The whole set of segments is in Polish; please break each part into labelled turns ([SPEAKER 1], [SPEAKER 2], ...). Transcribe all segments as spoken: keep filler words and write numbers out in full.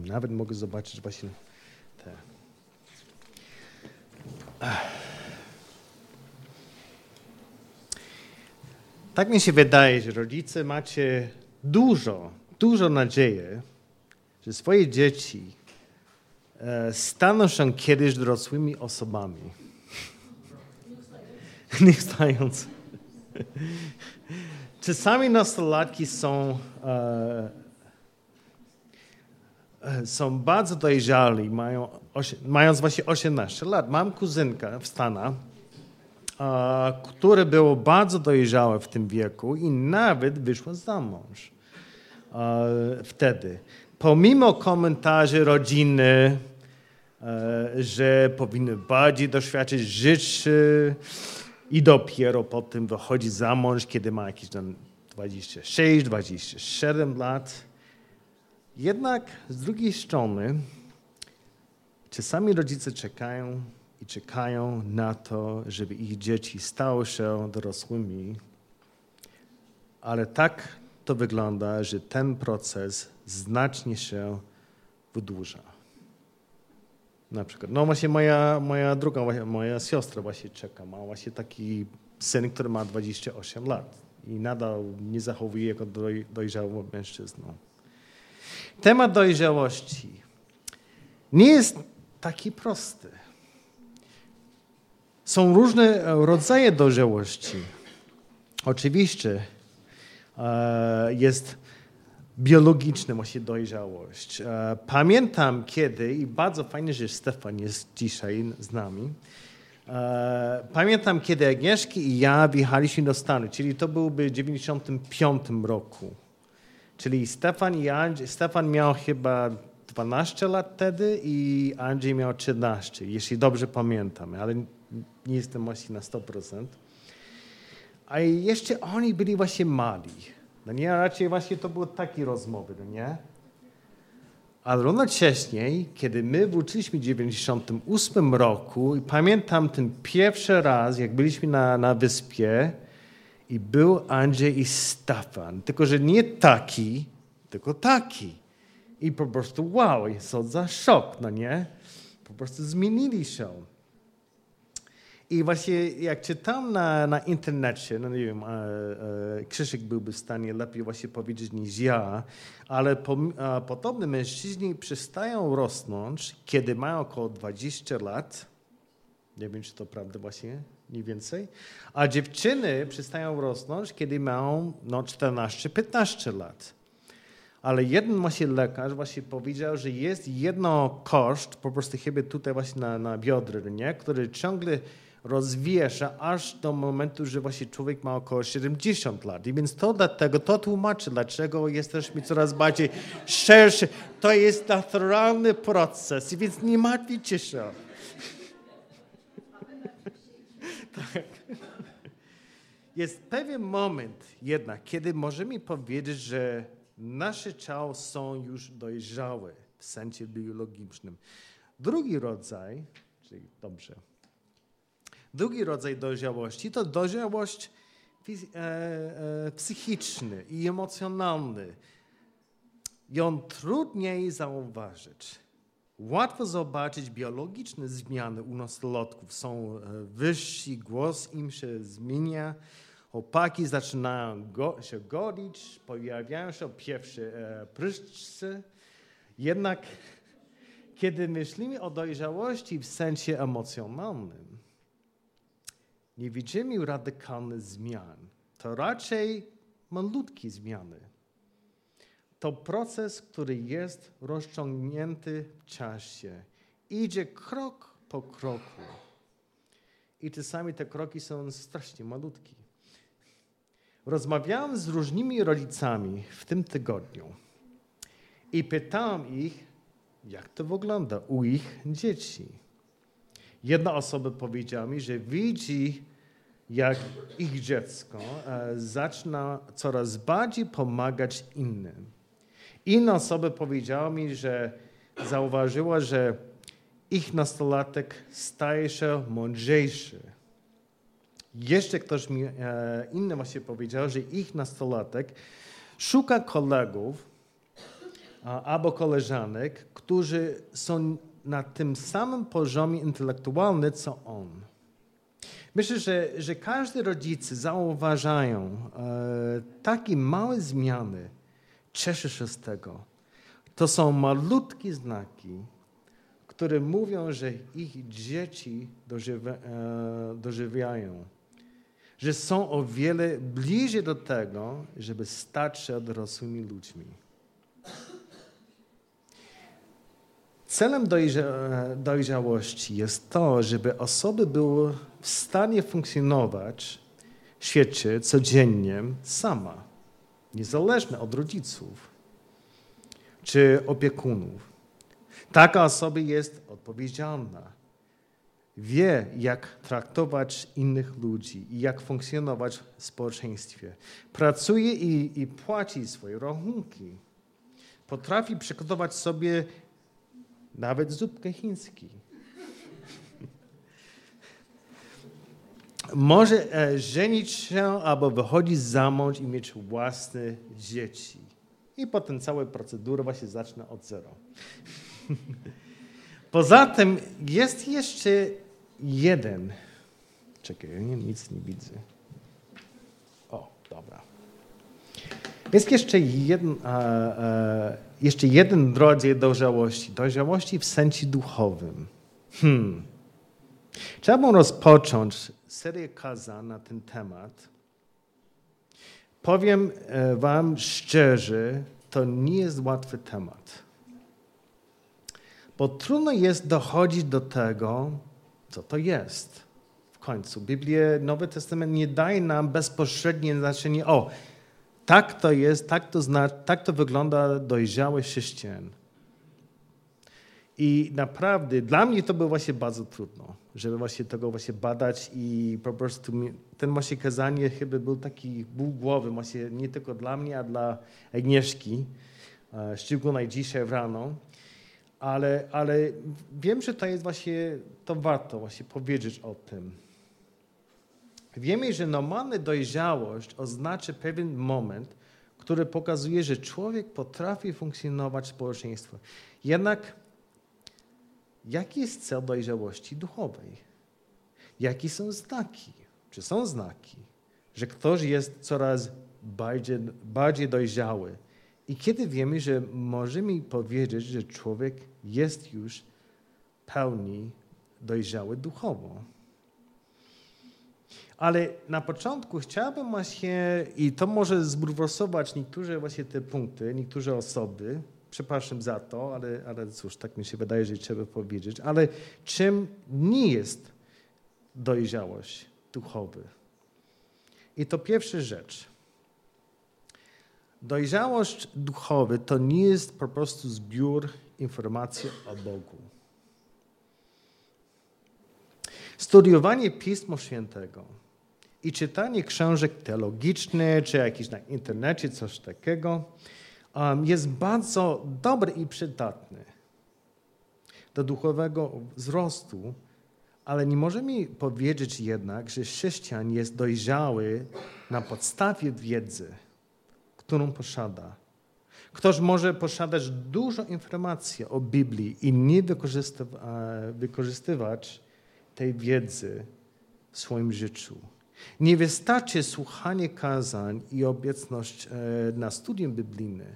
[SPEAKER 1] Nawet mogę zobaczyć właśnie te. Tak mi się wydaje, że rodzice macie dużo, dużo nadziei, że swoje dzieci e, staną się kiedyś dorosłymi osobami. Nie wstając. Czasami nastolatki są, e, są bardzo dojrzali, mają, mając właśnie osiemnaście lat. Mam kuzynkę w Stanach, e, która była bardzo dojrzała w tym wieku i nawet wyszła za mąż e, wtedy. Pomimo komentarzy rodziny, e, że powinny bardziej doświadczyć życia, i dopiero potem wychodzi za mąż, kiedy ma jakieś tam dwadzieścia sześć, dwadzieścia siedem lat. Jednak z drugiej strony czasami rodzice czekają i czekają na to, żeby ich dzieci stały się dorosłymi, ale tak to wygląda, że ten proces znacznie się wydłuża. Na przykład, no właśnie moja, moja druga, moja siostra właśnie czeka, ma właśnie taki syn, który ma dwadzieścia osiem lat i nadal nie zachowuje jako doj, dojrzałą mężczyzną. Temat dojrzałości nie jest taki prosty. Są różne rodzaje dojrzałości. Oczywiście e, jest biologiczna właśnie dojrzałość. Pamiętam kiedy, i bardzo fajnie, że Stefan jest dzisiaj z nami, pamiętam kiedy Agnieszka i ja wjechaliśmy do Stanów, czyli to byłby w dziewięćdziesiątym piątym roku. Czyli Stefan i Andrzej, Stefan miał chyba dwanaście lat wtedy i Andrzej miał trzynaście, jeśli dobrze pamiętam, ale nie jestem właśnie na sto procent. A jeszcze oni byli właśnie mali. No nie, raczej właśnie to były takie rozmowy, no nie? Ale równocześnie, kiedy my wróciliśmy w dziewięćdziesiątym ósmym roku i pamiętam ten pierwszy raz, jak byliśmy na, na wyspie i był Andrzej i Stefan, tylko że nie taki, tylko taki. I po prostu wow, jest to za szok, no nie? Po prostu zmienili się. I właśnie jak czytam na, na internecie, no nie wiem, e, e, Krzysiek byłby w stanie lepiej właśnie powiedzieć niż ja, ale po, e, podobne mężczyźni przestają rosnąć, kiedy mają około dwadzieścia lat. Nie wiem, czy to prawda właśnie, mniej więcej. A dziewczyny przestają rosnąć, kiedy mają no, czternaście piętnaście lat. Ale jeden właśnie lekarz właśnie powiedział, że jest jedno koszt, po prostu chyba tutaj właśnie na, na biodrze, nie? Który ciągle rozwija się aż do momentu, że właśnie człowiek ma około siedemdziesiąt lat. I więc to dlatego, to tłumaczy, dlaczego jesteśmy coraz bardziej szerszy. To jest naturalny proces, i więc nie martwcie się. Tak. Jest pewien moment jednak, kiedy możemy powiedzieć, że nasze ciała są już dojrzałe w sensie biologicznym. Drugi rodzaj, czyli dobrze, drugi rodzaj dojrzałości to dojrzałość e, e, psychiczny i emocjonalny. Ją trudniej zauważyć. Łatwo zobaczyć biologiczne zmiany u nastolatków. Są wyżsi, głos im się zmienia, chłopaki zaczynają go, się godzić, pojawiają się pierwsze e, pryszcze. Jednak kiedy myślimy o dojrzałości w sensie emocjonalnym, nie widzimy radykalnych zmian. To raczej malutkie zmiany. To proces, który jest rozciągnięty w czasie. Idzie krok po kroku. I czasami te kroki są strasznie malutkie. Rozmawiałem z różnymi rodzicami w tym tygodniu i pytałem ich, jak to wygląda u ich dzieci. Jedna osoba powiedziała mi, że widzi, jak ich dziecko e, zaczyna coraz bardziej pomagać innym. Inna osoba powiedziała mi, że zauważyła, że ich nastolatek staje się mądrzejszy. Jeszcze ktoś mi e, inny właśnie powiedział, że ich nastolatek szuka kolegów, albo koleżanek, którzy są na tym samym poziomie intelektualnym, co on. Myślę, że, że każdy rodzic zauważają e, takie małe zmiany, cieszy się z tego. To są malutkie znaki, które mówią, że ich dzieci dożywa, e, dożywiają, że są o wiele bliżej do tego, żeby stać się dorosłymi ludźmi. Celem dojrza- dojrzałości jest to, żeby osoby były w stanie funkcjonować w świecie codziennie sama, niezależnie od rodziców czy opiekunów. Taka osoba jest odpowiedzialna. Wie, jak traktować innych ludzi i jak funkcjonować w społeczeństwie. Pracuje i, i płaci swoje rachunki. Potrafi przygotować sobie nawet zupkę chińską. Może e, żenić się albo wychodzić za mąż i mieć własne dzieci. I potem cała procedura właśnie zaczyna od zera. Poza tym jest jeszcze jeden. Czekaj, ja nic nie widzę. O, dobra. Jest jeszcze jeden, a, a, jeszcze jeden rodzaj dojrzałości. Dojrzałości w sensie duchowym. Hmm. Chciałbym rozpocząć serię kazań na ten temat. Powiem wam szczerze, to nie jest łatwy temat. Bo trudno jest dochodzić do tego, co to jest. W końcu Biblia, Nowy Testament nie daje nam bezpośrednie znaczenie, o, tak to jest, tak to, zna, tak to wygląda dojrzały chrześcijan. I naprawdę dla mnie to było właśnie bardzo trudno, żeby właśnie tego właśnie badać i po prostu ten właśnie kazanie chyba był taki ból głowy, właśnie nie tylko dla mnie, a dla Agnieszki, szczególnie dzisiaj rano. Ale, ale wiem, że to jest właśnie, to warto właśnie powiedzieć o tym. Wiemy, że normalna dojrzałość oznacza pewien moment, który pokazuje, że człowiek potrafi funkcjonować w społeczeństwie. Jednak jaki jest cel dojrzałości duchowej? Jakie są znaki? Czy są znaki, że ktoś jest coraz bardziej, bardziej dojrzały? I kiedy wiemy, że możemy powiedzieć, że człowiek jest już w pełni dojrzały duchowo. Ale na początku chciałbym właśnie, i to może zbulwersować niektóre właśnie te punkty, niektóre osoby, przepraszam za to, ale, ale cóż, tak mi się wydaje, że trzeba powiedzieć, ale czym nie jest dojrzałość duchowa? I to pierwsza rzecz. Dojrzałość duchowa to nie jest po prostu zbiór informacji o Bogu. Studiowanie Pisma Świętego i czytanie książek teologicznych, czy jakichś na internecie, coś takiego, um, jest bardzo dobre i przydatne do duchowego wzrostu, ale nie możemy powiedzieć jednak, że chrześcijan jest dojrzały na podstawie wiedzy, którą posiada. Ktoś może posiadać dużo informacji o Biblii i nie wykorzystywać tej wiedzy w swoim życiu. Nie wystarczy słuchanie kazań i obecność na studium biblijne.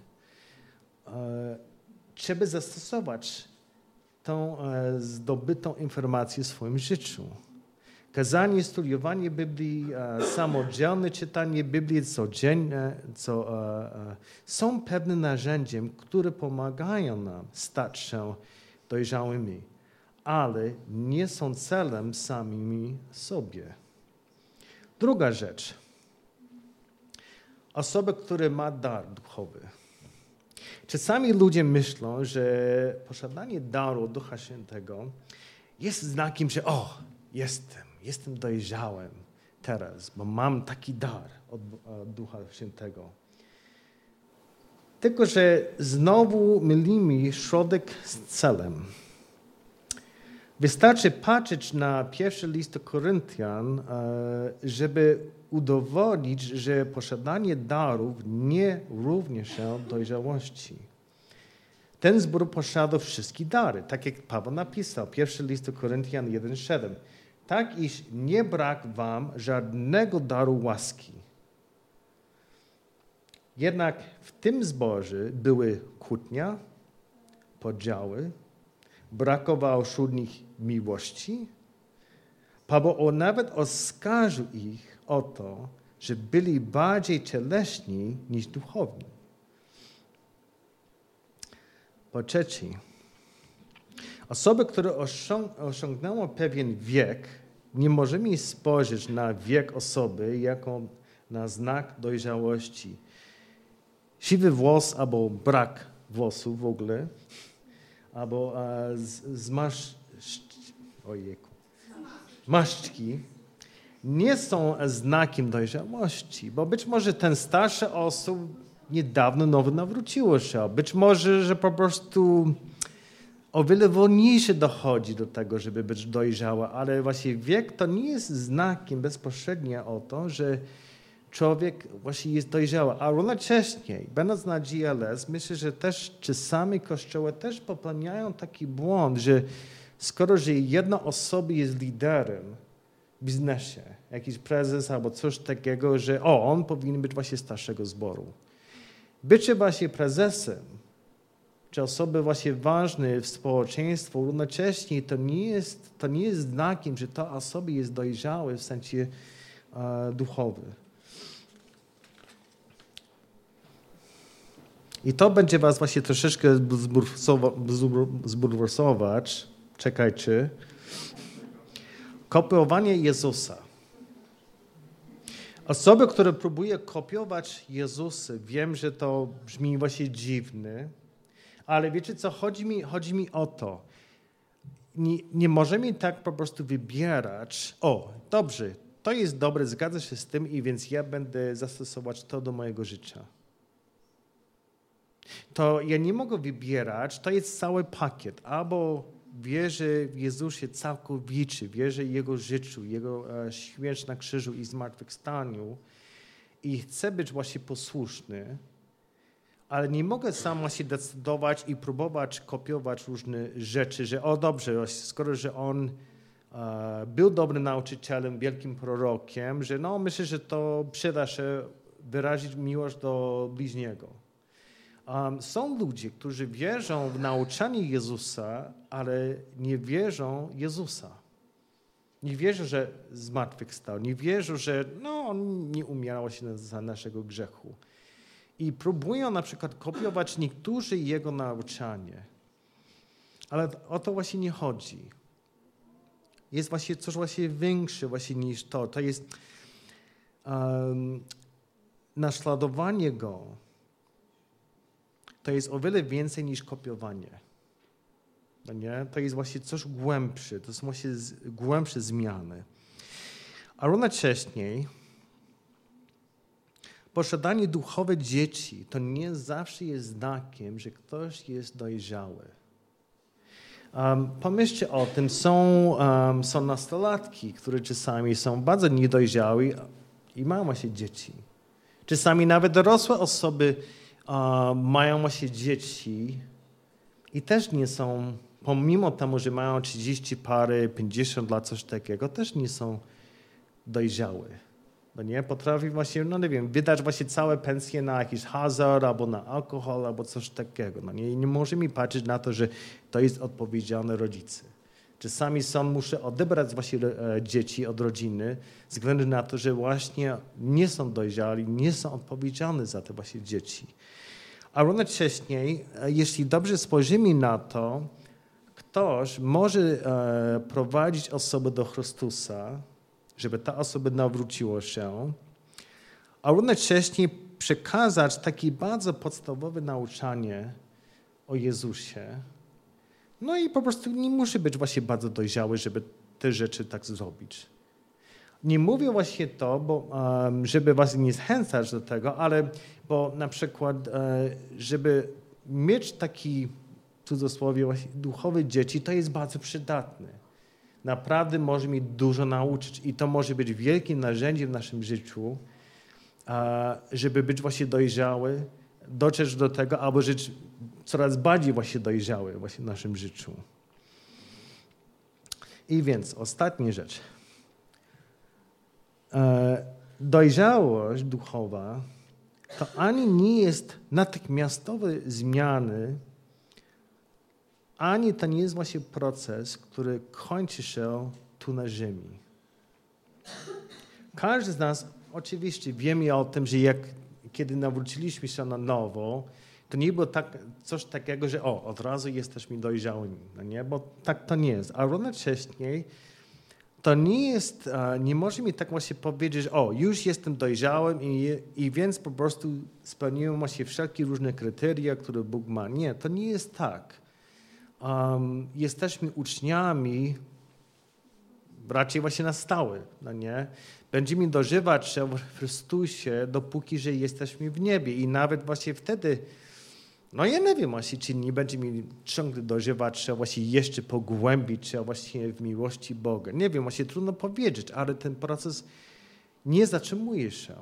[SPEAKER 1] Trzeba zastosować tą zdobytą informację w swoim życiu. Kazanie, studiowanie Biblii, samodzielne czytanie Biblii codziennie co, są pewnym narzędziem, które pomagają nam stać się dojrzałymi, ale nie są celem samymi sobie. Druga rzecz. Osoba, która ma dar duchowy. Czasami ludzie myślą, że posiadanie daru Ducha Świętego jest znakiem, że o, jestem, jestem dojrzałem teraz, bo mam taki dar od, od Ducha Świętego. Tylko że znowu mylimy środek z celem. Wystarczy patrzeć na pierwszy list do Koryntian, żeby udowodnić, że posiadanie darów nie równie się dojrzałości. Ten zbór posiada wszystkie dary, tak jak Paweł napisał, pierwszy list do Koryntian jeden siedem. Tak, iż nie brak wam żadnego daru łaski. Jednak w tym zborze były kłótnia, podziały, brakowało wśród nich miłości. Paweł nawet oskarżył ich o to, że byli bardziej cieleśni niż duchowni. Po trzecie, osoby, które osiągnęły pewien wiek, nie możemy spojrzeć na wiek osoby jako na znak dojrzałości. Siwy włos albo brak włosów w ogóle, albo e, zmasz, ojejku, maszczki nie są znakiem dojrzałości, bo być może ten starszy osób niedawno nowo nawróciło się. Być może, że po prostu o wiele wolniejsze dochodzi do tego, żeby być dojrzała, ale właśnie wiek to nie jest znakiem bezpośrednio o to, że człowiek właśnie jest dojrzały. A równocześnie, będąc na G L S, myślę, że też czasami kościoły też popełniają taki błąd, że skoro, że jedna osoba jest liderem w biznesie, jakiś prezes albo coś takiego, że o, on powinien być właśnie starszego zboru. Bycie właśnie prezesem, czy osoby właśnie ważne w społeczeństwie, równocześnie to nie jest, to nie jest znakiem, że ta osoba jest dojrzała w sensie e, duchowym. I to będzie was właśnie troszeczkę zbulwersować. Czekajcie. Kopiowanie Jezusa. Osoby, które próbują kopiować Jezusa, wiem, że to brzmi właśnie dziwne, ale wiecie co, chodzi mi, chodzi mi o to. Nie, nie możemy tak po prostu wybierać, o, dobrze, to jest dobre, zgadzam się z tym i więc ja będę zastosować to do mojego życia. To ja nie mogę wybierać, to jest cały pakiet, albo wierzę w Jezusie całkowicie, wierzę w Jego życiu, Jego e, śmierć na krzyżu i zmartwychwstaniu i chcę być właśnie posłuszny, ale nie mogę sam się decydować i próbować kopiować różne rzeczy, że o dobrze, skoro że On e, był dobrym nauczycielem, wielkim prorokiem, że no myślę, że to przyda się wyrazić miłość do bliźniego. Um, są ludzie, którzy wierzą w nauczanie Jezusa, ale nie wierzą w Jezusa. Nie wierzą, że zmartwychwstał. Nie wierzą, że no, On nie umierał się za naszego grzechu. I próbują na przykład kopiować niektórzy Jego nauczanie. Ale o to właśnie nie chodzi. Jest właśnie coś właśnie większe właśnie niż to. To jest um, naśladowanie Go. To jest o wiele więcej niż kopiowanie. No nie? To jest właśnie coś głębsze, to są właśnie głębsze zmiany. A równocześnie posiadanie duchowe dzieci to nie zawsze jest znakiem, że ktoś jest dojrzały. Um, pomyślcie o tym, są, um, są nastolatki, które czasami są bardzo niedojrzałe i mają właśnie dzieci. Czasami nawet dorosłe osoby Uh, mają właśnie dzieci i też nie są, pomimo tego, że mają trzydzieści parę, pięćdziesiąt lat, coś takiego, też nie są dojrzałe. No nie? Potrafi właśnie, no nie wiem, wydać właśnie całe pensje na jakiś hazard, albo na alkohol, albo coś takiego. No nie? I nie możemy patrzeć na to, że to jest odpowiedzialne rodzice. Czasami są, muszę odebrać właśnie e, dzieci od rodziny, ze względu na to, że właśnie nie są dojrzali, nie są odpowiedzialni za te właśnie dzieci. A równocześnie, jeśli dobrze spojrzymy na to, ktoś może e, prowadzić osobę do Chrystusa, żeby ta osoba nawróciła się, a równocześnie przekazać takie bardzo podstawowe nauczanie o Jezusie. No i po prostu nie musi być właśnie bardzo dojrzały, żeby te rzeczy tak zrobić. Nie mówię właśnie to, bo, um, żeby was nie zachęcać do tego, ale bo na przykład, e, żeby mieć taki, w cudzysłowie, właśnie duchowe dzieci, to jest bardzo przydatne. Naprawdę może mi dużo nauczyć i to może być wielkim narzędziem w naszym życiu, e, żeby być właśnie dojrzały, dotrzeć do tego, albo żyć coraz bardziej właśnie dojrzały właśnie w naszym życiu. I więc ostatnia rzecz. E, dojrzałość duchowa to ani nie jest natychmiastowe zmiany, ani to nie jest właśnie proces, który kończy się tu na ziemi. Każdy z nas oczywiście wiemy o tym, że jak, kiedy nawróciliśmy się na nowo, to nie było tak, coś takiego, że o, od razu jesteśmy dojrzałymi, no nie? Bo tak to nie jest. A równocześnie to nie jest, nie możemy tak właśnie powiedzieć, o, już jestem dojrzałym i, i więc po prostu spełniłem właśnie wszelkie różne kryteria, które Bóg ma. Nie, to nie jest tak. Um, jesteśmy uczniami raczej właśnie na stałe, no nie? Będziemy dożywać się w Chrystusie, dopóki że jesteśmy w niebie i nawet właśnie wtedy, no ja nie wiem właśnie, czy nie będziemy ciągle dożywać się, właśnie jeszcze pogłębić się właśnie w miłości Boga. Nie wiem, właśnie trudno powiedzieć, ale ten proces nie zatrzymuje się.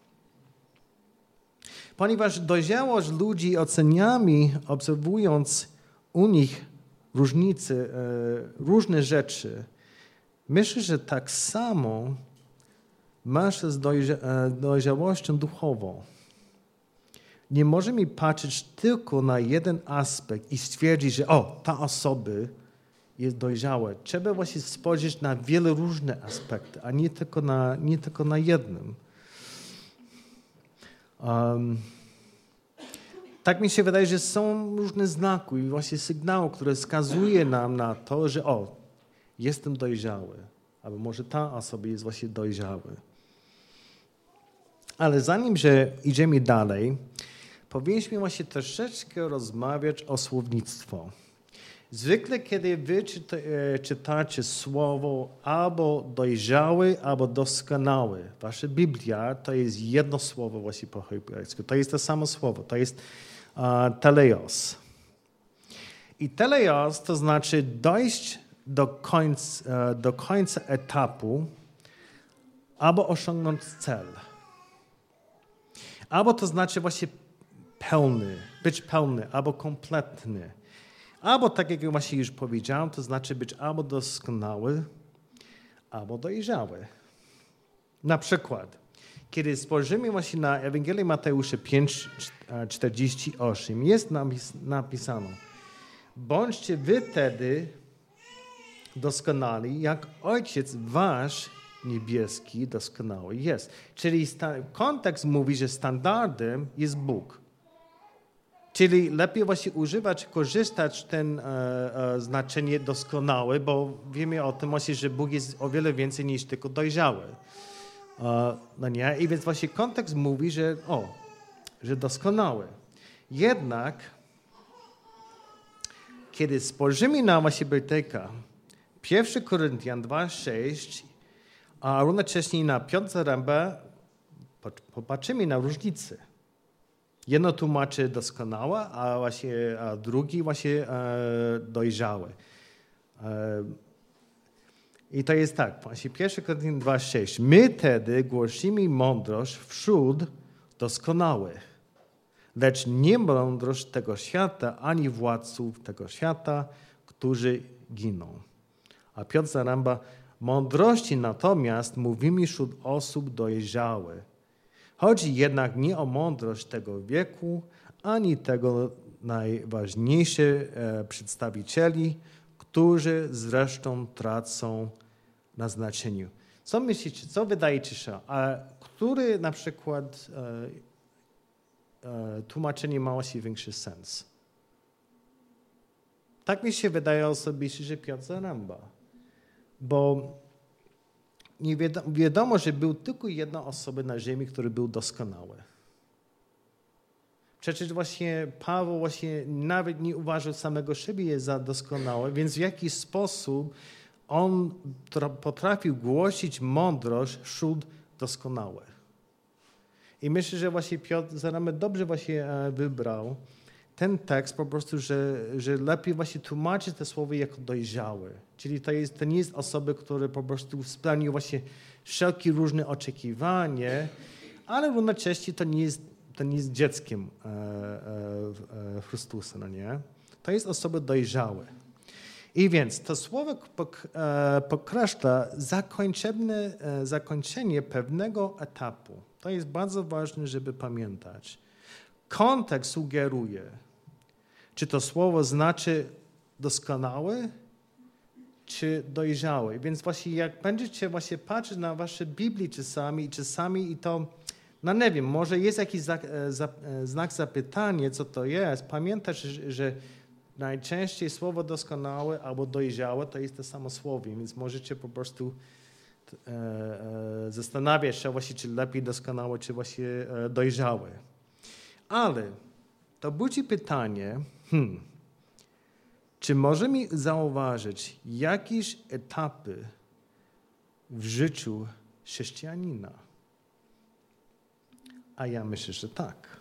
[SPEAKER 1] Ponieważ dojrzałość ludzi oceniamy, obserwując u nich różnice, różne rzeczy, myślę, że tak samo masz z dojrzałością duchową. Nie możemy patrzeć tylko na jeden aspekt i stwierdzić, że o, ta osoba jest dojrzała. Trzeba właśnie spojrzeć na wiele różnych aspektów, a nie tylko na, nie tylko na jednym. Um, tak mi się wydaje, że są różne znaki i właśnie sygnały, które wskazują nam na to, że o, jestem dojrzały, albo może ta osoba jest właśnie dojrzały. Ale zanim, że idziemy dalej, powinniśmy właśnie troszeczkę rozmawiać o słownictwie. Zwykle, kiedy wy czyta, czytacie słowo albo dojrzały, albo doskonały, wasza Biblia to jest jedno słowo właśnie po hebrajsku. To jest to samo słowo, to jest uh, teleios. I teleios to znaczy dojść do końca, do końca etapu albo osiągnąć cel. Albo to znaczy właśnie pełny, być pełny, albo kompletny. Albo tak jak właśnie już powiedziałem, to znaczy być albo doskonały, albo dojrzały. Na przykład, kiedy spojrzymy właśnie na Ewangelię Mateusza pięć czterdzieści osiem, jest napis, napisano: bądźcie wy wtedy doskonali, jak Ojciec wasz niebieski doskonały jest. Czyli kontekst mówi, że standardem jest Bóg. Czyli lepiej właśnie używać, korzystać ten e, e, znaczenie doskonałe, bo wiemy o tym właśnie, że Bóg jest o wiele więcej niż tylko dojrzały. E, no nie? I więc właśnie kontekst mówi, że o, że doskonały. Jednak kiedy spojrzymy na właśnie Brytyjka, pierwszy Koryntian dwa sześć, a równocześnie na piątą rębę, popatrzymy na różnicę. Jedno tłumaczy doskonałe, a właśnie a drugi właśnie e, dojrzały. E, I to jest tak, właśnie pierwszy Koryntian dwa sześć. My tedy głosimy mądrość wśród doskonałych, lecz nie mądrość tego świata, ani władców tego świata, którzy giną. A piąta ręba, mądrości natomiast mówimy wśród osób dojrzałych. Chodzi jednak nie o mądrość tego wieku, ani tego najważniejszych e, przedstawicieli, którzy zresztą tracą na znaczeniu. Co myślicie, co wydajecie się? A który na przykład e, e, tłumaczenie ma właśnie większy sens? Tak mi się wydaje osobiście, że piąta ręba. Bo nie wiadomo, wiadomo, że był tylko jedna osoba na ziemi, który był doskonały. Przecież właśnie Paweł właśnie nawet nie uważał samego siebie za doskonały, więc w jakiś sposób on potrafił głosić mądrość wśród doskonałych. I myślę, że właśnie Piotr Zaramy dobrze właśnie wybrał ten tekst po prostu, że, że lepiej właśnie tłumaczyć te słowa jako dojrzały. Czyli to, jest, to nie jest osoby, które po prostu spełniły właśnie wszelkie różne oczekiwania, ale równocześnie to nie jest to nie jest dzieckiem e, e, Chrystusa, no nie? To jest osoba dojrzała. I więc to słowo podkreśla zakończenie, zakończenie pewnego etapu. To jest bardzo ważne, żeby pamiętać. Kontekst sugeruje, czy to słowo znaczy doskonały, czy dojrzały. Więc właśnie jak będziecie właśnie patrzeć na wasze Biblii czasami, czasami i to, no nie wiem, może jest jakiś znak zapytania, co to jest. Pamiętaj, że najczęściej słowo doskonałe albo dojrzałe to jest to samo słowo, więc możecie po prostu e, e, zastanawiać się właśnie, czy lepiej doskonałe, czy właśnie e, dojrzałe. Ale to budzi pytanie, hmm, czy możemy zauważyć jakieś etapy w życiu chrześcijanina? A ja myślę, że tak.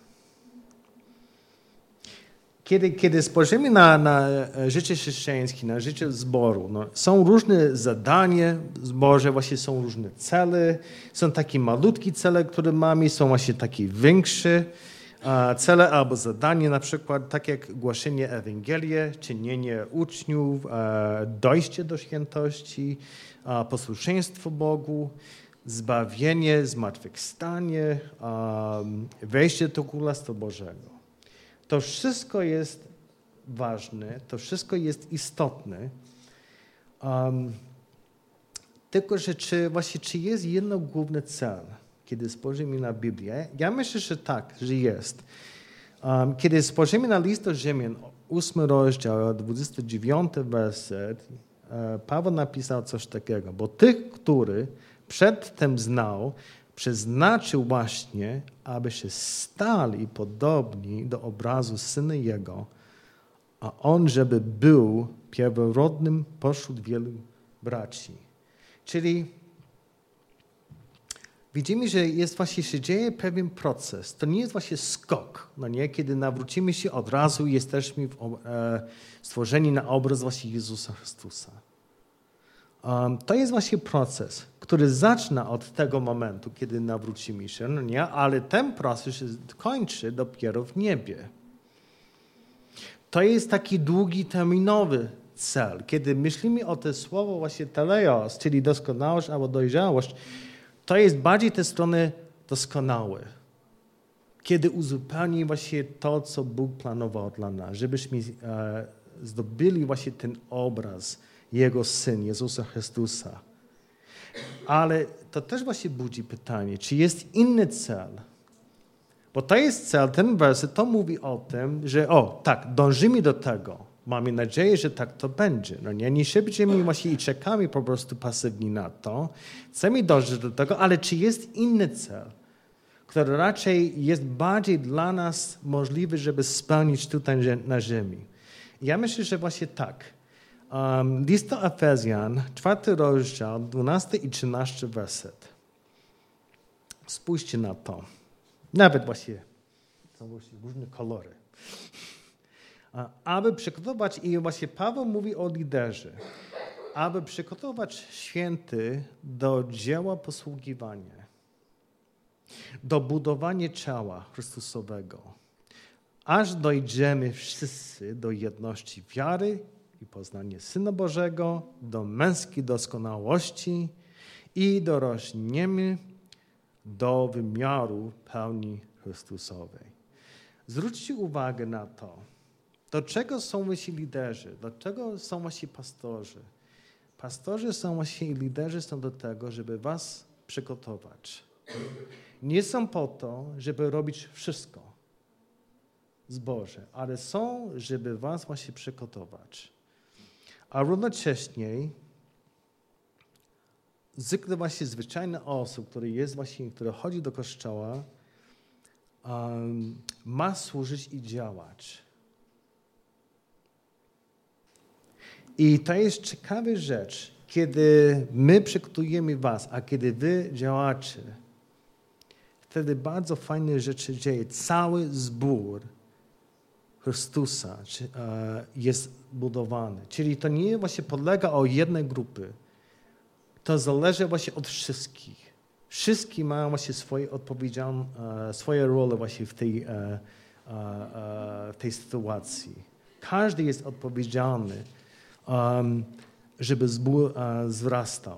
[SPEAKER 1] Kiedy, kiedy spojrzymy na, na życie chrześcijańskie, na życie zboru, no, są różne zadania w zborze, właśnie są różne cele. Są takie malutkie cele, które mamy, są właśnie takie większe uh, cele albo zadania, na przykład tak jak głoszenie Ewangelii, czynienie uczniów, uh, dojście do świętości, uh, posłuszeństwo Bogu, zbawienie, zmartwychwstanie, um, wejście do Królestwa Bożego. To wszystko jest ważne, to wszystko jest istotne. Um, tylko, że czy, właśnie, czy jest jedno główny cel, kiedy spojrzymy na Biblię? Ja myślę, że tak, że jest. Um, kiedy spojrzymy na list do Rzymian, ósmy rozdział, dwudziesty dziewiąty werset, uh, Paweł napisał coś takiego, bo tych, który przedtem znał, przeznaczył właśnie, aby się stali podobni do obrazu Syna Jego, a On, żeby był pierworodnym pośród wielu braci. Czyli widzimy, że jest właśnie, się dzieje pewien proces. To nie jest właśnie skok, no nie? Kiedy nawrócimy się od razu, jesteśmy w, e, stworzeni na obraz właśnie Jezusa Chrystusa. Um, to jest właśnie proces, który zaczyna od tego momentu, kiedy nawrócimy się, no nie? Ale ten proces się kończy dopiero w niebie. To jest taki długoterminowy cel. Kiedy myślimy o to słowo właśnie teleos, czyli doskonałość albo dojrzałość, to jest bardziej te strony doskonałe. Kiedy uzupełni właśnie to, co Bóg planował dla nas, żebyśmy e, zdobyli właśnie ten obraz Jego Syn, Jezusa Chrystusa. Ale to też właśnie budzi pytanie, czy jest inny cel? Bo to jest cel, ten werset, to mówi o tym, że o, tak, dążymy do tego. Mamy nadzieję, że tak to będzie. No nie, nie siedzimy właśnie i czekamy po prostu pasywni na to. Chcemy dążyć do tego, ale czy jest inny cel, który raczej jest bardziej dla nas możliwy, żeby spełnić tutaj na ziemi? Ja myślę, że właśnie tak. Um, list do Efezjan, czwarty rozdział, dwunasty i trzynasty werset. Spójrzcie na to. Nawet właśnie są właśnie różne kolory. Aby przygotować, i właśnie Paweł mówi o liderze, aby przygotować święty do dzieła posługiwania, do budowania ciała Chrystusowego, aż dojdziemy wszyscy do jedności wiary i poznania Syna Bożego, do męskiej doskonałości i dorośniemy do wymiaru pełni Chrystusowej. Zwróćcie uwagę na to, do czego są właśnie liderzy, do czego są właśnie pastorzy. Pastorzy są właśnie i liderzy są do tego, żeby was przygotować. Nie są po to, żeby robić wszystko w zborze, ale są, żeby was właśnie przygotować. A równocześnie zwykle właśnie zwyczajna osoba, która jest właśnie, która chodzi do kościoła, um, ma służyć i działać. I to jest ciekawa rzecz, kiedy my przygotujemy was, a kiedy wy działacie, wtedy bardzo fajne rzeczy dzieje. Cały zbór Chrystusa jest budowany. Czyli to nie właśnie podlega o jednej grupy. To zależy właśnie od wszystkich. Wszyscy mają właśnie swoje odpowiedzialne, swoje role właśnie w tej, w tej sytuacji. Każdy jest odpowiedzialny, żeby zbór wzrastał.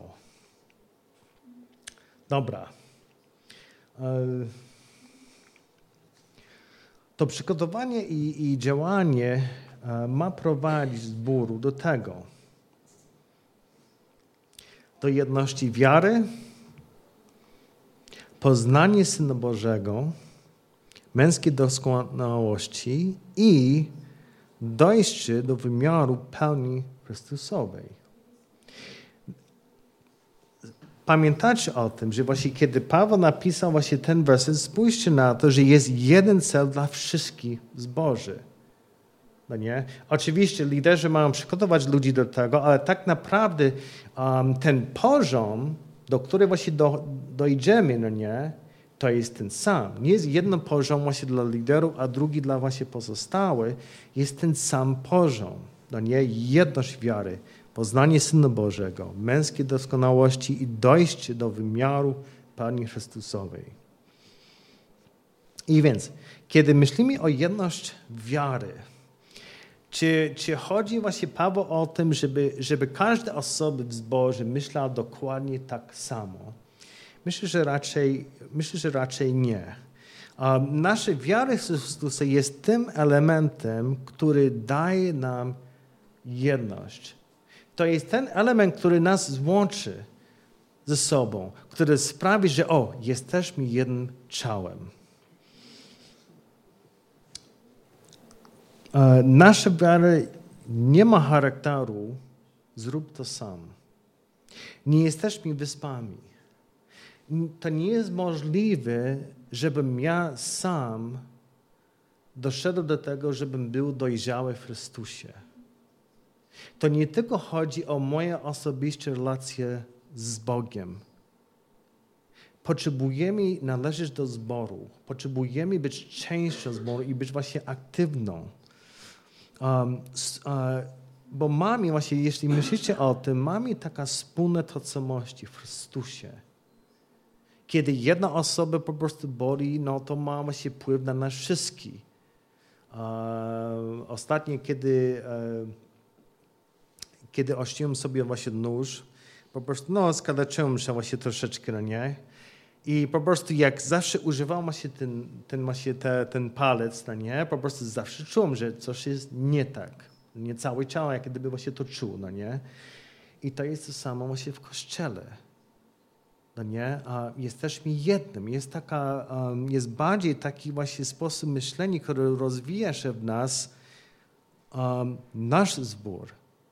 [SPEAKER 1] Dobra. To przygotowanie i, i działanie ma prowadzić zboru do tego, do jedności wiary, poznanie Syna Bożego, męskiej doskonałości i dojście do wymiaru pełni Chrystusowej. Pamiętacie o tym, że właśnie kiedy Paweł napisał właśnie ten werset, spójrzcie na to, że jest jeden cel dla wszystkich w zborze. No nie? Oczywiście liderzy mają przygotować ludzi do tego, ale tak naprawdę um, ten poziom, do którego właśnie do, dojdziemy, no nie, to jest ten sam. Nie jest jeden poziom właśnie dla liderów, a drugi dla właśnie pozostałych. Jest ten sam poziom. No nie? Jedność wiary, poznanie Syna Bożego, męskiej doskonałości i dojście do wymiaru pełni Chrystusowej. I więc, kiedy myślimy o jedność wiary, Czy, czy chodzi właśnie Paweł o tym, żeby, żeby każda osoba w zborze myślała dokładnie tak samo? Myślę, że raczej, myślę, że raczej nie. Um, nasza wiara w Chrystusa jest tym elementem, który daje nam jedność. To jest ten element, który nas łączy ze sobą, który sprawi, że o, jesteśmy jednym ciałem. Nasza wiara nie ma charakteru zrób to sam. Nie jesteśmy wyspami. To nie jest możliwe, żebym ja sam doszedł do tego, żebym był dojrzały w Chrystusie. To nie tylko chodzi o moje osobiste relacje z Bogiem. Potrzebujemy należeć do zboru. Potrzebujemy być częścią zboru i być właśnie aktywną. Um, uh, bo mamy właśnie, jeśli myślicie o tym, mamy taka wspólna tożsamość w Chrystusie. Kiedy jedna osoba po prostu boli, no to ma właśnie wpływ na nas wszystkich. Uh, ostatnio, kiedy, uh, kiedy ościłem sobie właśnie nóż, po prostu, no, skaleczyłem się właśnie troszeczkę, no nie? I po prostu jak zawsze używałem właśnie ten, ten, właśnie te, ten palec, no nie? Po prostu zawsze czułem, że coś jest nie tak. Nie całe ciało, jak gdyby właśnie to czuł, no nie? I to jest to samo właśnie w Kościele. No nie? A jesteśmy jednym. Jest, taka, um, jest bardziej taki właśnie sposób myślenia, który rozwija się w nas. Um, nasz zbór,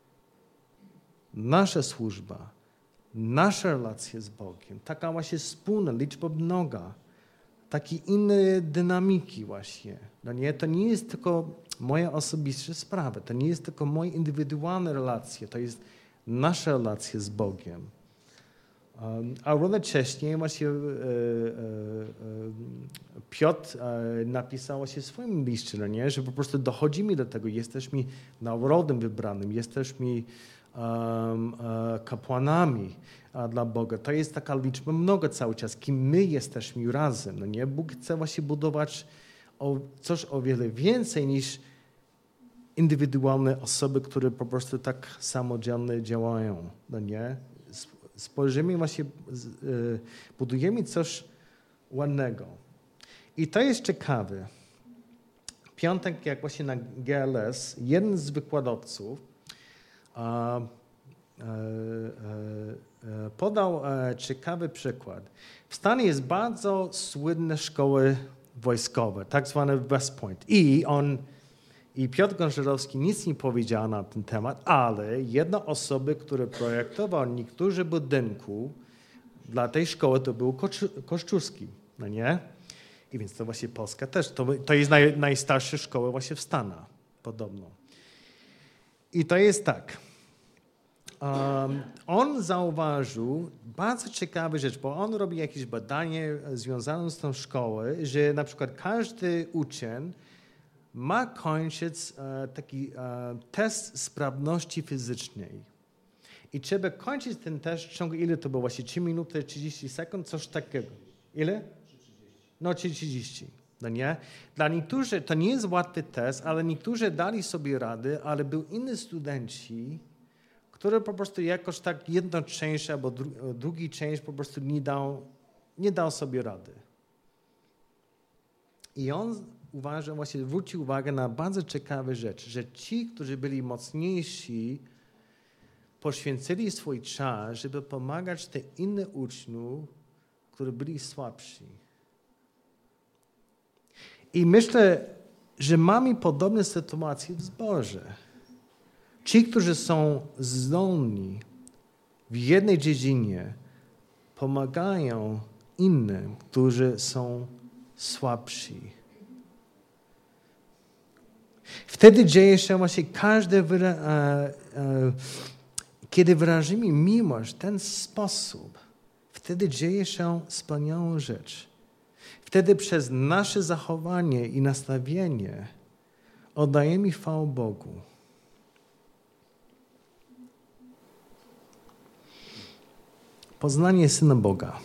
[SPEAKER 1] nasza służba, nasze relacje z Bogiem, taka właśnie wspólna, liczba mnoga, takie inne dynamiki właśnie. No nie? To nie jest tylko moja osobista sprawa, to nie jest tylko moje indywidualne relacje, to jest nasze relacje z Bogiem. Um, a równocześnie właśnie e, e, e, Piotr e, napisał właśnie w swoim liście, no nie? Że po prostu dochodzimy do tego, jesteśmy narodem wybranym, jesteśmy Um, uh, kapłanami uh, dla Boga. To jest taka liczba mnoga cały czas, kim my jesteśmy razem. No nie? Bóg chce właśnie budować o, coś o wiele więcej niż indywidualne osoby, które po prostu tak samodzielnie działają. No nie? Spojrzymy właśnie, uh, budujemy coś ładnego. I to jest ciekawe. Piątek, jak właśnie na G L S, jeden z wykładowców A, e, e, podał e, ciekawy przykład. W Stanach jest bardzo słynne szkoły wojskowe, tak zwane West Point. I on, i Piotr Gążerowski nic nie powiedział na ten temat, ale jedna osoba, która projektowała niektóre budynki dla tej szkoły, to był Koszczurski, no nie? I więc to właśnie Polska też. To, to jest naj, najstarsza szkoła właśnie w Stanach, podobno. I to jest tak. Um, on zauważył bardzo ciekawą rzecz, bo on robi jakieś badanie związane z tą szkołą, że na przykład każdy uczeń ma kończyć uh, taki uh, test sprawności fizycznej. I trzeba kończyć ten test w ciągu, ile to było właśnie, trzy minuty, trzydzieści sekund, coś takiego. Ile? No trzydzieści. No nie? Dla niektórych to nie jest łatwy test, ale niektórzy dali sobie radę, ale byli inni studenci, którzy po prostu jakoś tak jedną część albo dru- drugi część po prostu nie dał, nie dał sobie rady. I on uważa, właśnie zwrócił uwagę na bardzo ciekawe rzeczy, że ci, którzy byli mocniejsi, poświęcili swój czas, żeby pomagać tym innym uczniom, którzy byli słabsi. I myślę, że mamy podobne sytuacje w zborze. Ci, którzy są zdolni w jednej dziedzinie, pomagają innym, którzy są słabsi. Wtedy dzieje się właśnie każde, wyra- e, e, kiedy wyrażymy miłość w ten sposób, wtedy dzieje się wspaniałą rzecz. Wtedy przez nasze zachowanie i nastawienie oddajemy chwałę Bogu. Poznanie Syna Boga.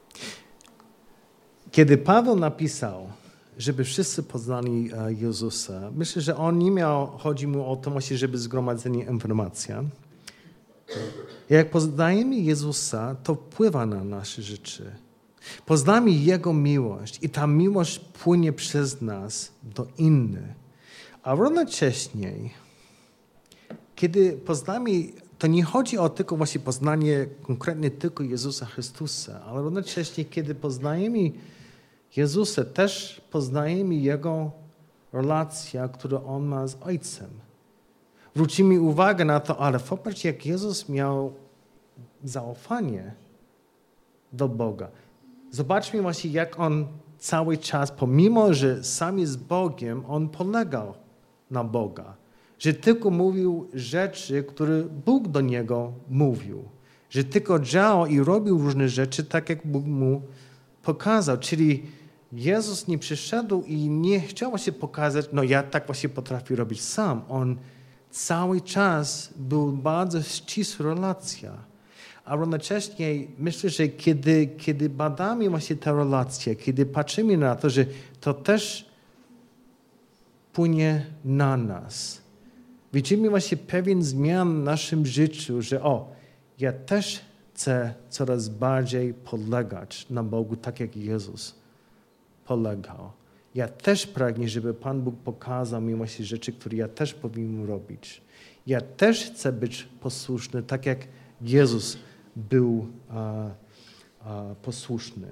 [SPEAKER 1] Kiedy Paweł napisał, żeby wszyscy poznali Jezusa, myślę, że on nie miał, chodzi mu o to, żeby zgromadzenie informacji. Jak poznajemy Jezusa, to wpływa na nasze życie. Poznamy Jego miłość i ta miłość płynie przez nas do innych. A równocześnie, kiedy poznamy, to nie chodzi o tylko właśnie poznanie konkretnie tylko Jezusa Chrystusa, ale równocześnie, kiedy poznajemy Jezusa, też poznajemy Jego relację, którą On ma z Ojcem. Zwrócimy uwagę na to, ale popatrz, jak Jezus miał zaufanie do Boga. Zobaczmy właśnie, jak On cały czas, pomimo że sam jest Bogiem, On polegał na Boga. Że tylko mówił rzeczy, które Bóg do Niego mówił. Że tylko działał i robił różne rzeczy tak, jak Bóg mu pokazał. Czyli Jezus nie przyszedł i nie chciał się pokazać, no ja tak właśnie potrafię robić sam. On cały czas był bardzo ścisła relacja. A równocześnie myślę, że kiedy, kiedy badamy właśnie tę relację, kiedy patrzymy na to, że to też płynie na nas. Widzimy właśnie pewien zmian w naszym życiu, że o, ja też chcę coraz bardziej polegać na Bogu, tak jak Jezus polegał. Ja też pragnę, żeby Pan Bóg pokazał mi właśnie rzeczy, które ja też powinienem robić. Ja też chcę być posłuszny, tak jak Jezus był a, a, posłuszny.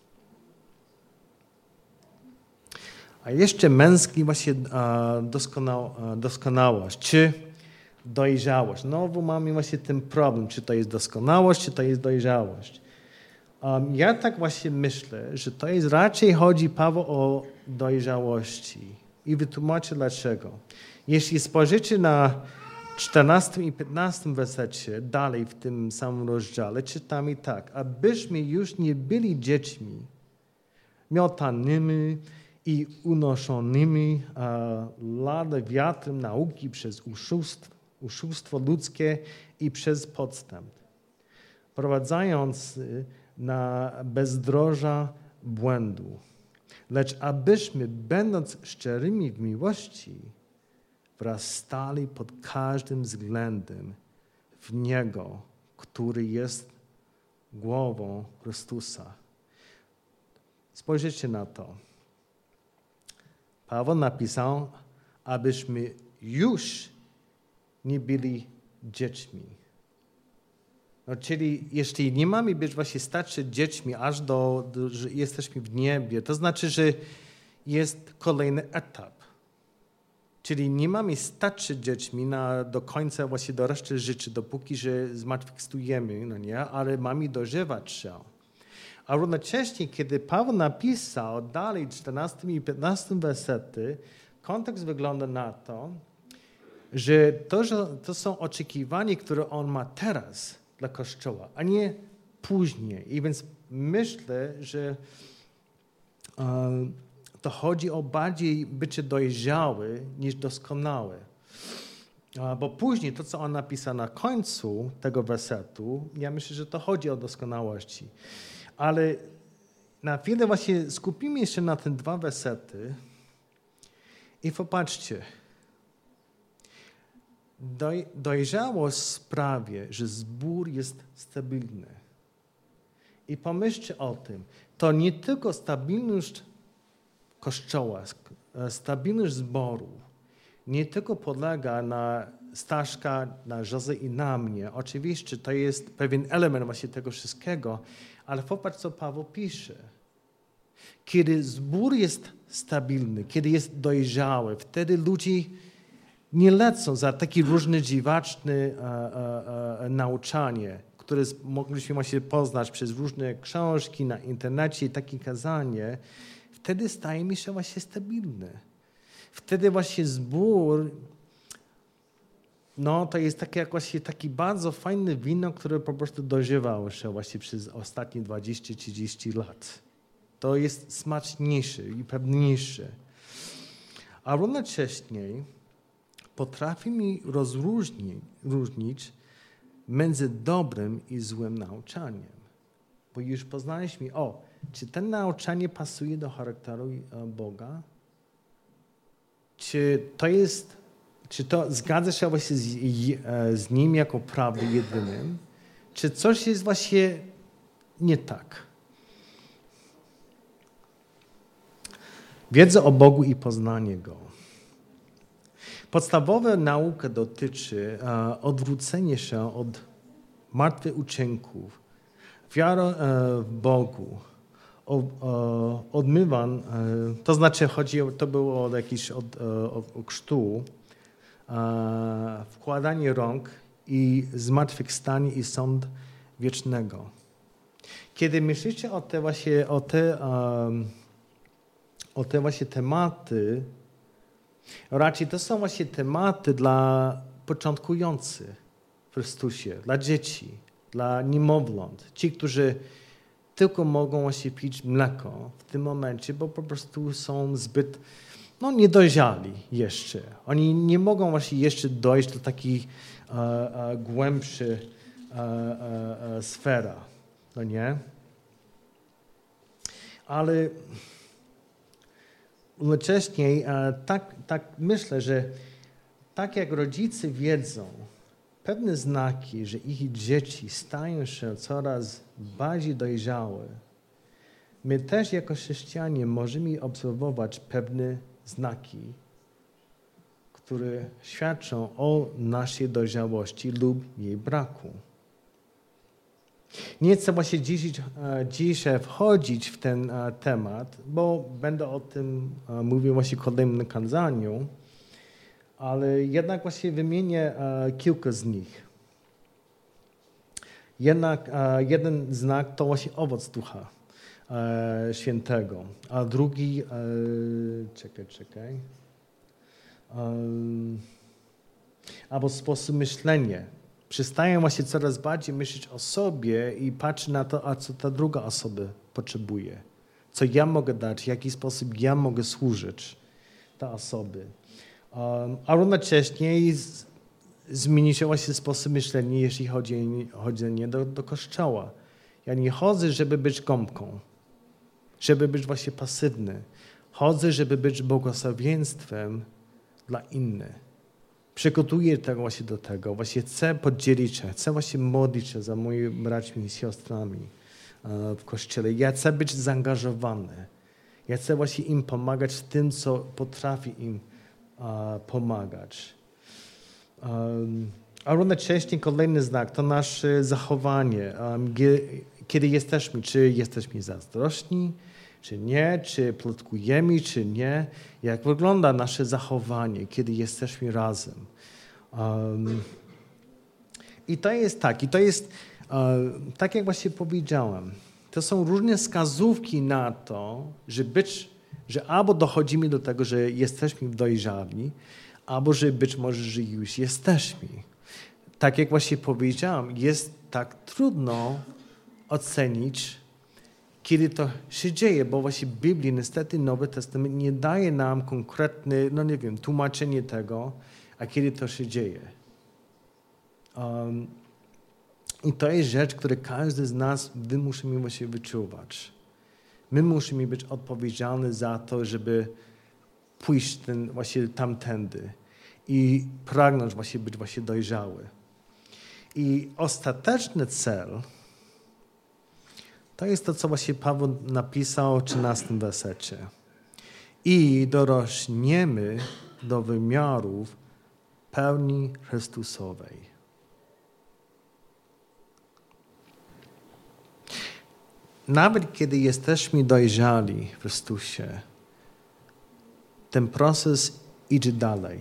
[SPEAKER 1] A jeszcze męski właśnie a, doskonał, a, doskonałość, czy dojrzałość. Znowu mamy właśnie ten problem, czy to jest doskonałość, czy to jest dojrzałość. Um, ja tak właśnie myślę, że to jest raczej chodzi, Paweł, o dojrzałości. I wytłumaczę dlaczego. Jeśli spojrzycie na czternastym i piętnastym wersecie, dalej w tym samym rozdziale, czytamy tak. Abyśmy już nie byli dziećmi, miotanymi i unoszonymi lada wiatrem nauki przez oszustwo, oszustwo ludzkie i przez podstęp, prowadzając na bezdroża błędu. Lecz abyśmy, będąc szczerymi w miłości, wzrastali pod każdym względem w Niego, który jest głową Chrystusa. Spojrzyjcie na to. Paweł napisał, abyśmy już nie byli dziećmi. No, czyli jeśli nie mamy być właśnie stać się dziećmi, aż do, do, że jesteśmy w niebie, to znaczy, że jest kolejny etap. Czyli nie mamy stać się dziećmi na, do końca, właśnie do reszty życia, dopóki że zmartwychwstaniemy, no nie, ale mamy dojrzewać się. A równocześnie, kiedy Paweł napisał dalej czternastym i piętnastym wersety, kontekst wygląda na to, że to, że to są oczekiwania, które on ma teraz dla Kościoła, a nie później. I więc myślę, że um, to chodzi o bardziej bycie dojrzały niż doskonały. Bo później to, co on napisał na końcu tego wersetu, ja myślę, że to chodzi o doskonałości. Ale na chwilę właśnie skupimy się na te dwa wersety i popatrzcie. Doj, dojrzałość sprawia, że zbór jest stabilny. I pomyślcie o tym. To nie tylko stabilność Kościoła, stabilność zboru, nie tylko polega na Staszka, na Jose i na mnie. Oczywiście to jest pewien element właśnie tego wszystkiego, ale popatrz, co Paweł pisze. Kiedy zbór jest stabilny, kiedy jest dojrzały, wtedy ludzie nie lecą za takie różne dziwaczne e, e, e, nauczanie, które mogliśmy właśnie poznać przez różne książki na internecie i takie kazanie. Wtedy stajemy się właśnie stabilny. Wtedy właśnie zbór, no to jest takie jak właśnie taki bardzo fajne wino, które po prostu dojrzewało się właśnie przez ostatnie dwadzieścia trzydzieści lat. To jest smaczniejsze i pewniejsze. A równocześnie potrafimy rozróżnić między dobrym i złym nauczaniem. Bo już poznaliśmy, o, czy ten nauczanie pasuje do charakteru Boga? Czy to jest, czy to zgadza się właśnie z, z Nim jako prawdą jedynym? Czy coś jest właśnie nie tak? Wiedza o Bogu i poznanie Go. Podstawowa nauka dotyczy uh, odwrócenia się od martwych uczynków, wiary uh, w Bogu, o, uh, odmywan, uh, to znaczy chodzi o, to było od jakiś od, uh, o, o chrztu, uh, wkładanie rąk i zmartwychwstanie i sąd wiecznego. Kiedy myślicie o te właśnie, o te, um, o te właśnie tematy, raczej to są właśnie tematy dla początkujących w Chrystusie, dla dzieci, dla niemowląt. Ci, którzy tylko mogą właśnie pić mleko w tym momencie, bo po prostu są zbyt no, niedojrzali jeszcze. Oni nie mogą właśnie jeszcze dojść do takiej uh, uh, głębszej uh, uh, uh, sfery, no nie? Ale jednocześnie tak, tak myślę, że tak jak rodzice wiedzą pewne znaki, że ich dzieci stają się coraz bardziej dojrzałe, my też jako chrześcijanie możemy obserwować pewne znaki, które świadczą o naszej dojrzałości lub jej braku. Nie chcę właśnie dzisiaj, dzisiaj wchodzić w ten temat, bo będę o tym mówił właśnie w kolejnym kazaniu, ale jednak właśnie wymienię kilka z nich. Jednak jeden znak to właśnie owoc Ducha Świętego, a drugi, czekaj, czekaj, albo sposób myślenia. Przestaję właśnie coraz bardziej myśleć o sobie i patrzę na to, a co ta druga osoba potrzebuje. Co ja mogę dać, w jaki sposób ja mogę służyć tej osoby. Um, a równocześnie z, zmieni się właśnie sposób myślenia, jeśli chodzi o chodzenie do, do kościoła. Ja nie chodzę, żeby być gąbką, żeby być właśnie pasywny. Chodzę, żeby być błogosławieństwem dla innych. Przygotuję tego właśnie do tego. Właśnie chcę podzielić się, chcę właśnie modlić się za moimi braćmi i siostrami w Kościele. Ja chcę być zaangażowany. Ja chcę właśnie im pomagać w tym, co potrafi im pomagać. A równocześnie kolejny znak to nasze zachowanie. Kiedy jesteśmy, czy jesteśmy zazdrośni, czy nie, czy plotkujemy, czy nie. Jak wygląda nasze zachowanie, kiedy jesteśmy razem. Um, I to jest tak, i to jest, uh, tak jak właśnie powiedziałem, to są różne wskazówki na to, że być, że albo dochodzimy do tego, że jesteśmy dojrzali, albo że być może, że już jesteśmy. Tak jak właśnie powiedziałem, jest tak trudno ocenić, kiedy to się dzieje, bo właśnie Biblia, niestety Nowy Testament nie daje nam konkretne, no nie wiem, tłumaczenie tego, a kiedy to się dzieje. Um, I to jest rzecz, którą każdy z nas, my musimy właśnie wyczuwać. My musimy być odpowiedzialni za to, żeby pójść ten, właśnie tamtędy i pragnąć właśnie być właśnie dojrzały. I ostateczny cel to jest to, co właśnie Paweł napisał w trzynastym wersecie. I dorośniemy do wymiarów pełni Chrystusowej. Nawet kiedy jesteśmy dojrzali w Chrystusie, ten proces idzie dalej.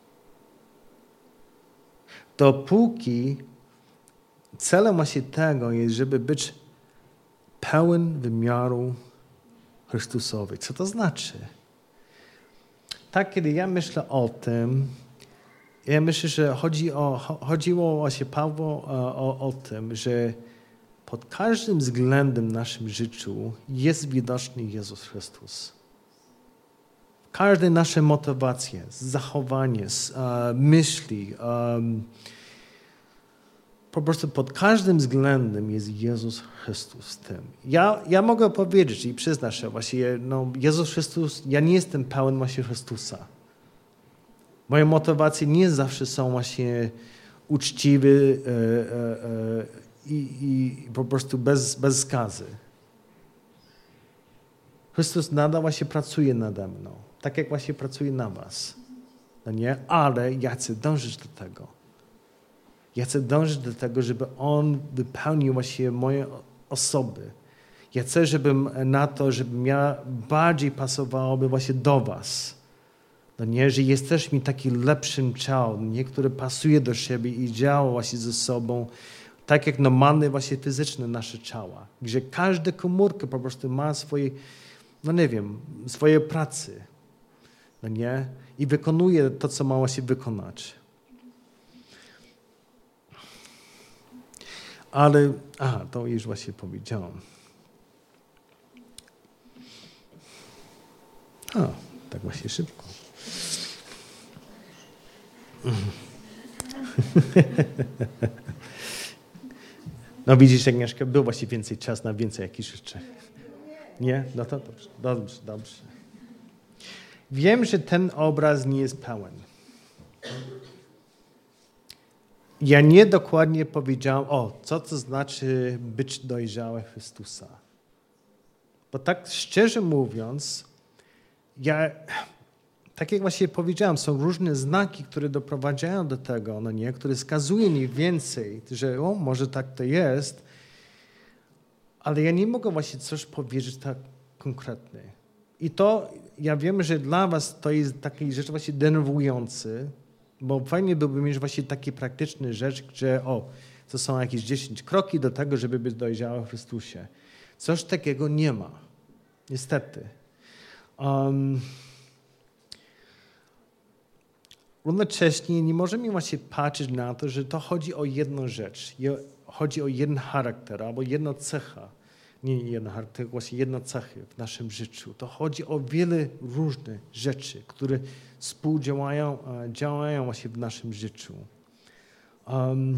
[SPEAKER 1] Dopóki celem właśnie tego jest, żeby być pełen wymiaru Chrystusowej. Co to znaczy? Tak, kiedy ja myślę o tym, ja myślę, że chodzi o, chodziło właśnie Pawło o, o, o tym, że pod każdym względem w naszym życiu jest widoczny Jezus Chrystus. Każde nasze motywacje, zachowanie, uh, myśli, um, po prostu pod każdym względem jest Jezus Chrystus w tym. Ja, ja mogę powiedzieć i przyznać się, właśnie, no, Jezus Chrystus, ja nie jestem pełen właśnie Chrystusa. Moje motywacje nie zawsze są właśnie uczciwe e, e, e, i, i po prostu bez, bez skazy. Chrystus nadal właśnie pracuje nade mną, tak jak właśnie pracuje na was. No nie? Ale ja chcę dążyć do tego. Ja chcę dążyć do tego, żeby On wypełnił właśnie moje osoby. Ja chcę, żebym na to, żebym ja bardziej pasowałoby właśnie do was. No nie, że jesteśmy takim lepszym ciałem, nie, który pasuje do siebie i działa właśnie ze sobą, tak jak normalne właśnie fizyczne nasze ciała. Gdzie każda komórka po prostu ma swoje, no nie wiem, swoje pracy. No nie? I wykonuje to, co ma właśnie wykonać. Ale, aha, to już właśnie powiedziałem. A, tak właśnie szybko. No widzisz, Agnieszka, był właśnie więcej czasu na więcej jakichś rzeczy. Nie? No to dobrze, dobrze, dobrze. Wiem, że ten obraz nie jest pełen. Ja nie dokładnie powiedziałem, o, co to znaczy być dojrzałym Chrystusa. Bo tak szczerze mówiąc, ja, tak jak właśnie powiedziałem, są różne znaki, które doprowadzają do tego, no nie, które wskazują mniej więcej, że o, może tak to jest, ale ja nie mogę właśnie coś powiedzieć tak konkretnie. I to, ja wiem, że dla was to jest takie rzecz właśnie denerwujące, bo fajnie byłoby mieć właśnie takie praktyczne rzecz, że o, to są jakieś dziesięć kroki do tego, żeby być dojrzałym w Chrystusie. Coś takiego nie ma. Niestety. Um, równocześnie nie możemy właśnie patrzeć na to, że to chodzi o jedną rzecz. Chodzi o jeden charakter albo jedną cechę. Nie jedna charakter, właśnie jedną cechę w naszym życiu. To chodzi o wiele różnych rzeczy, które współdziałają, działają właśnie w naszym życiu. Um,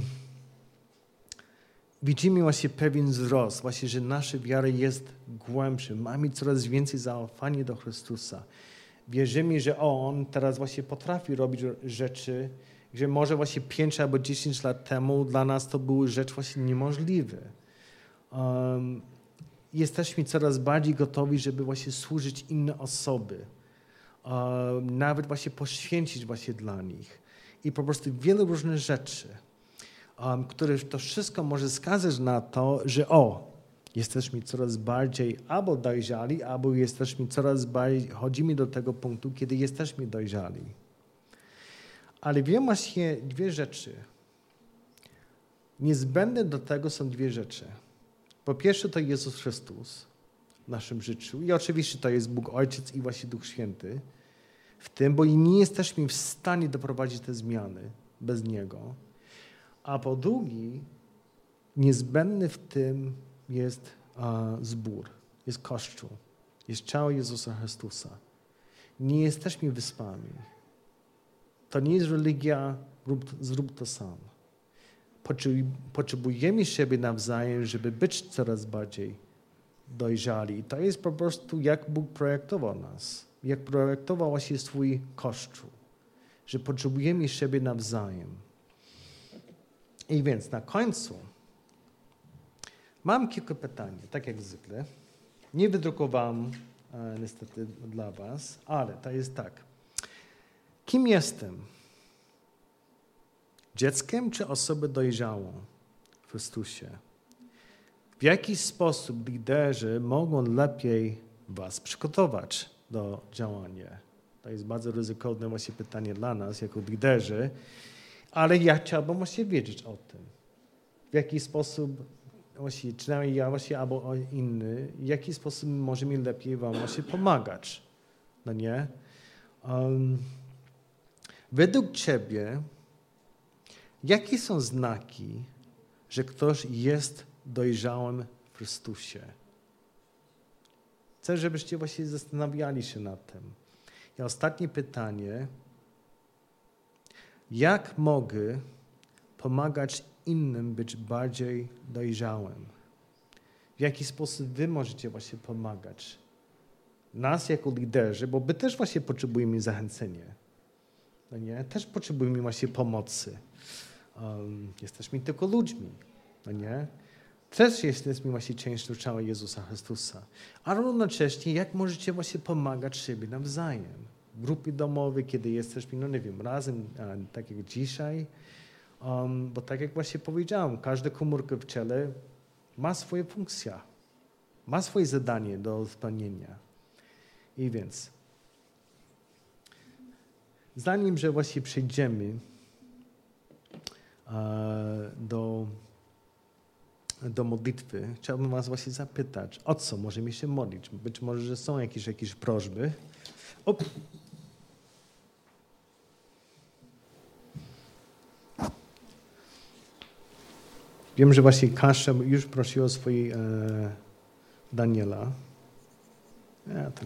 [SPEAKER 1] widzimy właśnie pewien wzrost, właśnie, że nasza wiara jest głębsza. Mamy coraz więcej zaufania do Chrystusa. Wierzymy, że On teraz właśnie potrafi robić rzeczy, że może właśnie pięć albo dziesięć lat temu dla nas to były rzeczy właśnie niemożliwe. Um, jesteśmy coraz bardziej gotowi, żeby właśnie służyć inne osoby. Um, nawet właśnie poświęcić właśnie dla nich. I po prostu wiele różnych rzeczy, um, które to wszystko może wskazać na to, że o, jesteśmy coraz bardziej albo dojrzali, albo jesteśmy coraz bardziej, chodzimy do tego punktu, kiedy jesteśmy dojrzali. Ale wiem właśnie dwie rzeczy. Niezbędne do tego są dwie rzeczy. Po pierwsze to Jezus Chrystus w naszym życiu i oczywiście to jest Bóg Ojciec i właśnie Duch Święty w tym, bo nie jesteśmy w stanie doprowadzić te zmiany bez Niego. A po drugie, niezbędny w tym jest uh, zbór, jest Kościół, jest ciało Jezusa Chrystusa. Nie jesteśmy wyspami. To nie jest religia, rób, zrób to sam. Potrzebujemy siebie nawzajem, żeby być coraz bardziej dojrzali. I to jest po prostu, jak Bóg projektował nas. Jak projektował właśnie swój Kościół. Że potrzebujemy siebie nawzajem. I więc na końcu mam kilka pytań, tak jak zwykle. Nie wydrukowałem e, niestety dla was, ale to jest tak. Kim jestem? Dzieckiem czy osobą dojrzałą w Chrystusie? W jaki sposób liderzy mogą lepiej was przygotować do działania? To jest bardzo ryzykowne właśnie pytanie dla nas jako liderzy, ale ja chciałbym właśnie wiedzieć o tym. W jaki sposób, właśnie, czy nawet ja właśnie, albo inny, w jaki sposób możemy lepiej wam właśnie pomagać. No nie? Um, według ciebie, jakie są znaki, że ktoś jest dojrzałym w Chrystusie? Chcę, żebyście właśnie zastanawiali się nad tym. I ostatnie pytanie. Jak mogę pomagać innym być bardziej dojrzałym? W jaki sposób wy możecie właśnie pomagać? Nas jako liderzy, bo my też właśnie potrzebujemy zachęcenia. No nie? Też potrzebujemy właśnie pomocy. Um, jesteśmy tylko ludźmi. No nie? Też jesteśmy właśnie częścią ciała Jezusa Chrystusa. A równocześnie, jak możecie właśnie pomagać siebie nawzajem? W grupie domowej, kiedy jesteśmy, no nie wiem, razem, tak jak dzisiaj. Um, bo tak jak właśnie powiedziałem, każda komórka w ciele ma swoją funkcję. Ma swoje zadanie do spełnienia. I więc, zanim, że właśnie przejdziemy uh, do do modlitwy, chciałbym was właśnie zapytać, o co możemy się modlić? Być może, że są jakieś, jakieś prośby. Op. Wiem, że właśnie Kasia już prosiła o swojej e, Daniela. Ja to